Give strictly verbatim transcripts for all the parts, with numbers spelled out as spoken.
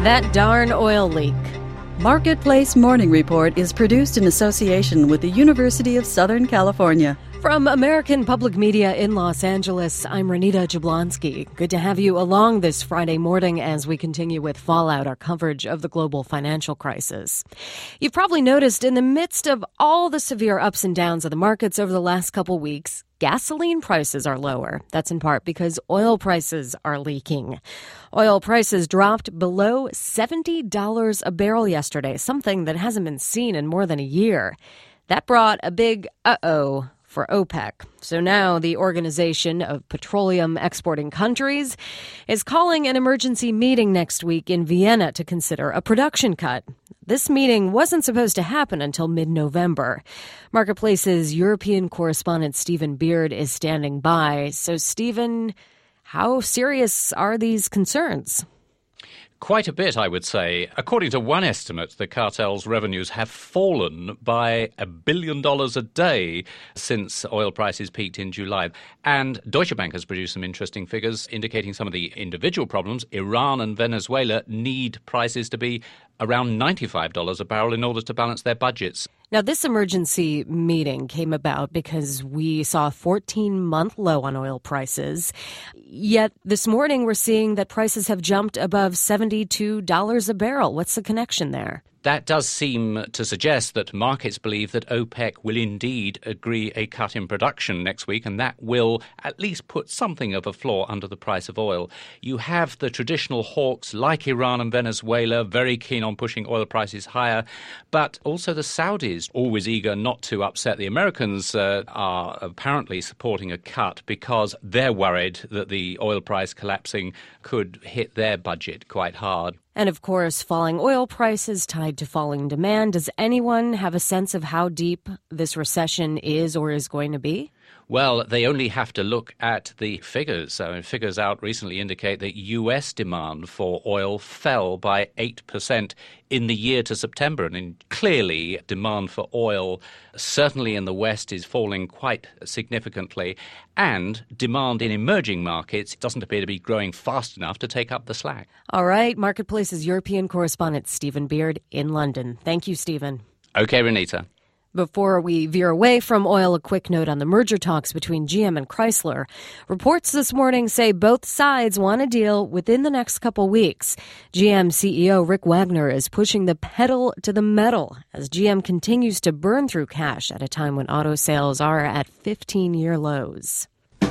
That darn oil leak. Marketplace Morning Report is produced in association with the University of Southern California. From American Public Media in Los Angeles, I'm Renita Jablonski. Good to have you along this Friday morning as we continue with Fallout, our coverage of the global financial crisis. You've probably noticed in the midst of all the severe ups and downs of the markets over the last couple weeks, gasoline prices are lower. That's in part because oil prices are leaking. Oil prices dropped below seventy dollars a barrel yesterday, something that hasn't been seen in more than a year. That brought a big uh-oh for OPEC. So now the Organization of Petroleum Exporting Countries is calling an emergency meeting next week in Vienna to consider a production cut. This meeting wasn't supposed to happen until mid-November. Marketplace's European correspondent Stephen Beard is standing by. So, Stephen, how serious are these concerns? Quite a bit, I would say. According to one estimate, the cartel's revenues have fallen by a billion dollars a day since oil prices peaked in July. And Deutsche Bank has produced some interesting figures indicating some of the individual problems. Iran and Venezuela need prices to be around ninety-five dollars a barrel in order to balance their budgets. Now, this emergency meeting came about because we saw a fourteen-month low on oil prices. Yet this morning we're seeing that prices have jumped above seventy-two dollars a barrel. What's the connection there? That does seem to suggest that markets believe that OPEC will indeed agree a cut in production next week, and that will at least put something of a floor under the price of oil. You have the traditional hawks like Iran and Venezuela very keen on pushing oil prices higher, but also the Saudis, always eager not to upset the Americans, uh, are apparently supporting a cut because they're worried that the oil price collapsing could hit their budget quite hard. And of course, falling oil prices tied to falling demand. Does anyone have a sense of how deep this recession is or is going to be? Well, they only have to look at the figures. I mean, figures out recently indicate that U S demand for oil fell by eight percent in the year to September. And clearly, demand for oil, certainly in the West, is falling quite significantly. And demand in emerging markets doesn't appear to be growing fast enough to take up the slack. All right. Marketplace's European correspondent Stephen Beard in London. Thank you, Stephen. Okay, Renita. Before we veer away from oil, a quick note on the merger talks between G M and Chrysler. Reports this morning say both sides want a deal within the next couple weeks. G M C E O Rick Wagner is pushing the pedal to the metal as G M continues to burn through cash at a time when auto sales are at fifteen-year lows.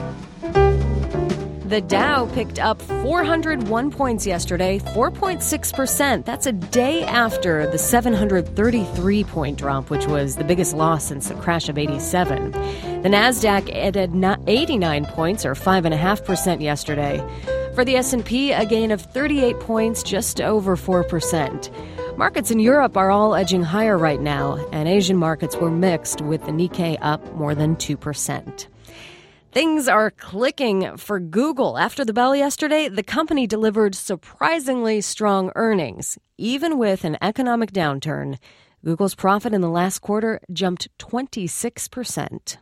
The Dow picked up four hundred one points yesterday, four point six percent. That's a day after the seven hundred thirty-three point drop, which was the biggest loss since the crash of eighty-seven. The Nasdaq added eighty-nine points, or five point five percent yesterday. For the S and P, a gain of thirty-eight points, just over four percent. Markets in Europe are all edging higher right now, and Asian markets were mixed, with the Nikkei up more than two percent. Things are clicking for Google. After the bell yesterday, the company delivered surprisingly strong earnings. Even with an economic downturn, Google's profit in the last quarter jumped twenty-six percent.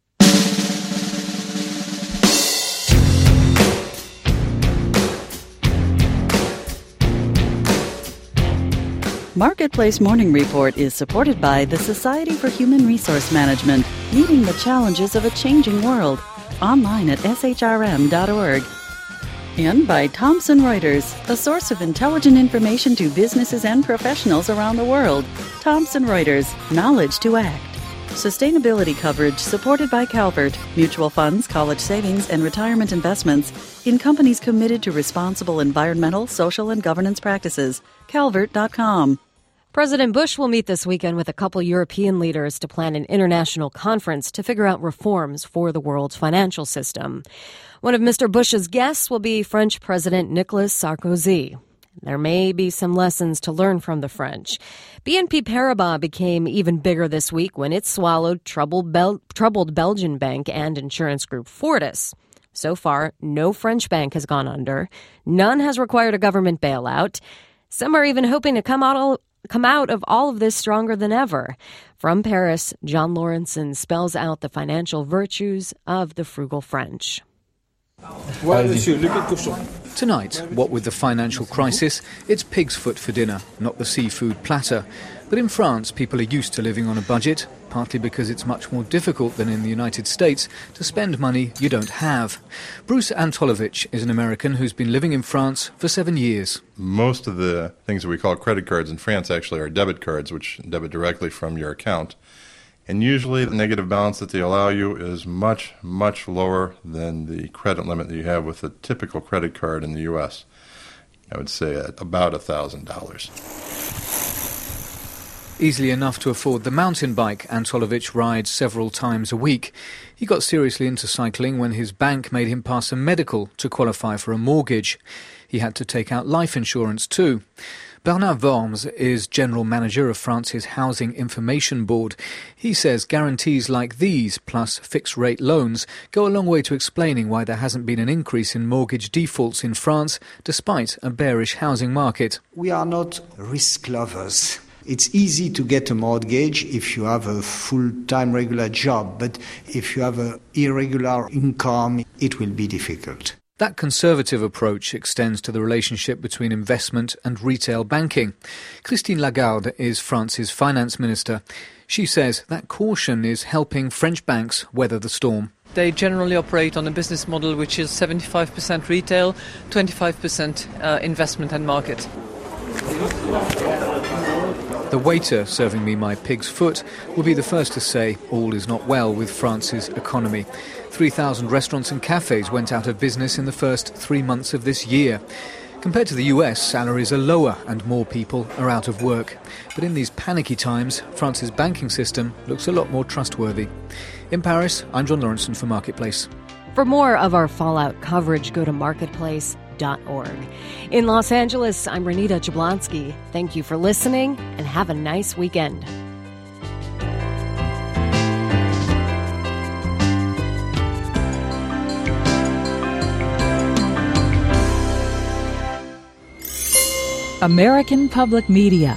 Marketplace Morning Report is supported by the Society for Human Resource Management, meeting the challenges of a changing world. Online at S H R M dot org. And by Thomson Reuters, a source of intelligent information to businesses and professionals around the world. Thomson Reuters, knowledge to act. Sustainability coverage supported by Calvert, mutual funds, college savings, and retirement investments in companies committed to responsible environmental, social, and governance practices. Calvert dot com. President Bush will meet this weekend with a couple European leaders to plan an international conference to figure out reforms for the world's financial system. One of Mister Bush's guests will be French President Nicolas Sarkozy. There may be some lessons to learn from the French. B N P Paribas became even bigger this week when it swallowed troubled, Bel- troubled Belgian bank and insurance group Fortis. So far, no French bank has gone under. None has required a government bailout. Some are even hoping to come out all come out of all of this stronger than ever. From Paris, John Lawrenson spells out the financial virtues of the frugal French. Tonight, what with the financial crisis, it's pig's foot for dinner, not the seafood platter. But in France, people are used to living on a budget, partly because it's much more difficult than in the United States to spend money you don't have. Bruce Antolovich is an American who's been living in France for seven years. Most of the things that we call credit cards in France actually are debit cards, which debit directly from your account. And usually the negative balance that they allow you is much, much lower than the credit limit that you have with a typical credit card in the U S. I would say at about one thousand dollars. Easily enough to afford the mountain bike Antolovich rides several times a week. He got seriously into cycling when his bank made him pass a medical to qualify for a mortgage. He had to take out life insurance too. Bernard Worms is general manager of France's Housing Information Board. He says guarantees like these, plus fixed-rate loans, go a long way to explaining why there hasn't been an increase in mortgage defaults in France, despite a bearish housing market. We are not risk lovers. It's easy to get a mortgage if you have a full-time regular job, but if you have an irregular income, it will be difficult. That conservative approach extends to the relationship between investment and retail banking. Christine Lagarde is France's finance minister. She says that caution is helping French banks weather the storm. They generally operate on a business model which is seventy-five percent retail, twenty-five percent uh, investment and market. The waiter serving me my pig's foot will be the first to say all is not well with France's economy. three thousand restaurants and cafes went out of business in the first three months of this year. Compared to the U S, salaries are lower and more people are out of work. But in these panicky times, France's banking system looks a lot more trustworthy. In Paris, I'm John Lawrenson for Marketplace. For more of our fallout coverage, go to marketplace dot org. In Los Angeles, I'm Renita Jablonski. Thank you for listening and have a nice weekend. American Public Media.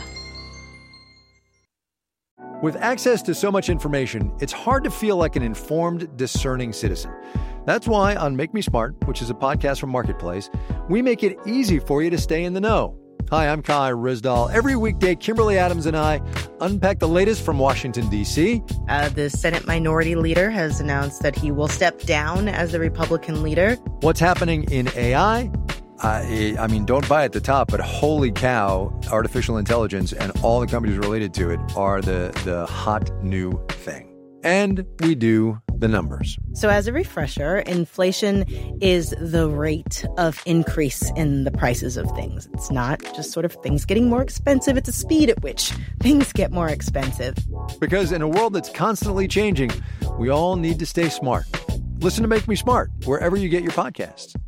With access to so much information, it's hard to feel like an informed, discerning citizen. That's why on Make Me Smart, which is a podcast from Marketplace, we make it easy for you to stay in the know. Hi, I'm Kai Rizdal. Every weekday, Kimberly Adams and I unpack the latest from Washington, D C. Uh, the Senate Minority Leader has announced that he will step down as the Republican leader. What's happening in A I? I, I mean, don't buy at the top, but holy cow, artificial intelligence and all the companies related to it are the, the hot new thing. And we do the numbers. So as a refresher, inflation is the rate of increase in the prices of things. It's not just sort of things getting more expensive. It's the speed at which things get more expensive. Because in a world that's constantly changing, we all need to stay smart. Listen to Make Me Smart wherever you get your podcasts.